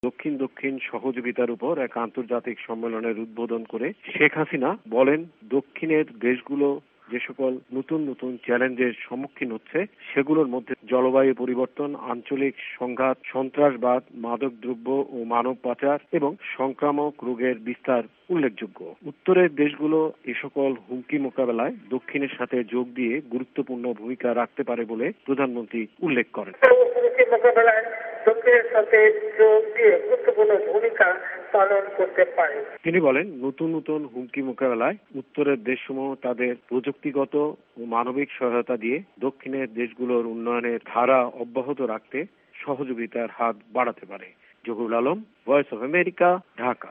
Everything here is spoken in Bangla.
দক্ষিণ দক্ষিণ সহযোগিতার উপর এক আন্তর্জাতিক সম্মেলনের উদ্বোধন করে শেখ হাসিনা বলেন, দক্ষিণের দেশগুলো যে সকল নতুন নতুন চ্যালেঞ্জের সম্মুখীন হচ্ছে সেগুলোর মধ্যে জলবায়ু পরিবর্তন, আঞ্চলিক সংঘাত, সন্ত্রাসবাদ, মাদকদ্রব্য ও মানব পাচার এবং সংক্রামক রোগের বিস্তার উল্লেখযোগ্য। উত্তরের দেশগুলো এ সকল হুমকি মোকাবেলায় দক্ষিণের সাথে যোগ দিয়ে গুরুত্বপূর্ণ ভূমিকা রাখতে পারে বলে প্রধানমন্ত্রী উল্লেখ করেন। দক্ষিণের সাথে যোগ দিয়ে গুরুত্বপূর্ণ ভূমিকা পালন করতে পারে। তিনি বলেন, নতুন নতুন হুমকি মোকাবেলায় উত্তরের দেশসমূহ তাদের প্রযুক্তিগত ও মানবিক সহায়তা দিয়ে দক্ষিণের দেশগুলোর উন্নয়নের ধারা অব্যাহত রাখতে সহযোগিতার হাত বাড়াতে পারে। Zahurul Alam, Voice of America, Dhaka.